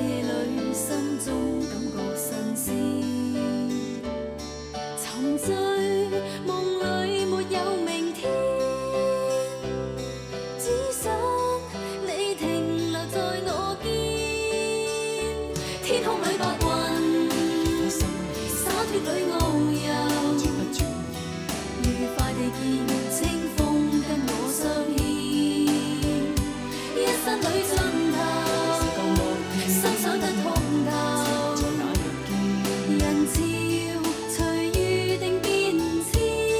里，心中感觉新鲜。沉醉梦里没有明天，只想你停留在我肩。天空里白云，洒脱里遨游，愉快地見清風跟我相牽，一生裏盡頭，心想得通透，人潮隨預定變遷。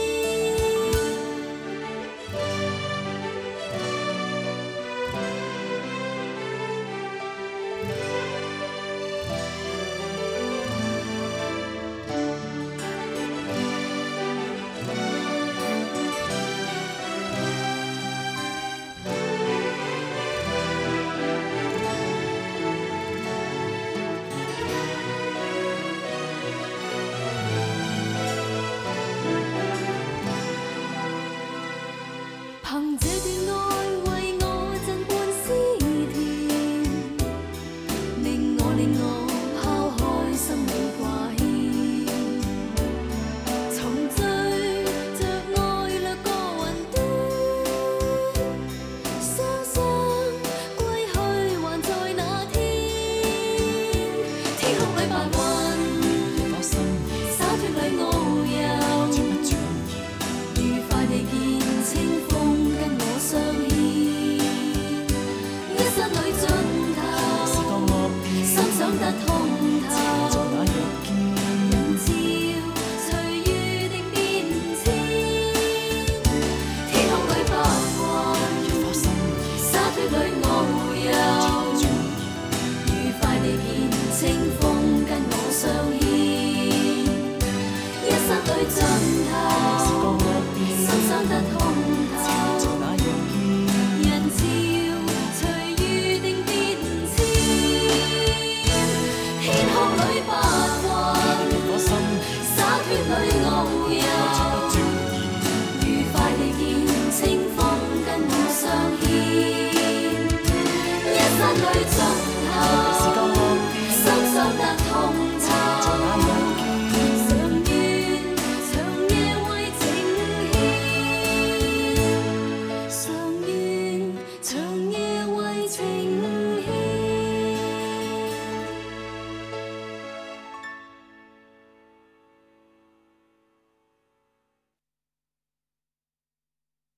憑這段愛為我震半思甜，令我拋開心裏掛牽，沉醉着愛掠過雲端，雙雙歸去還在那天。天空裏白雲，灑脱裏遨遊，愉快地見清風跟我相牽，一生裏盡頭，心想得通透，人潮隨預定變遷。天空裏白雲，灑脱裏遨遊，愉快地見清風跟我相牽，一生裏盡頭，心想得通透，人潮隨預定變遷。天空裏白雲，灑脱裏遨遊，愉快地見清風跟我相牽，一生裏盡頭。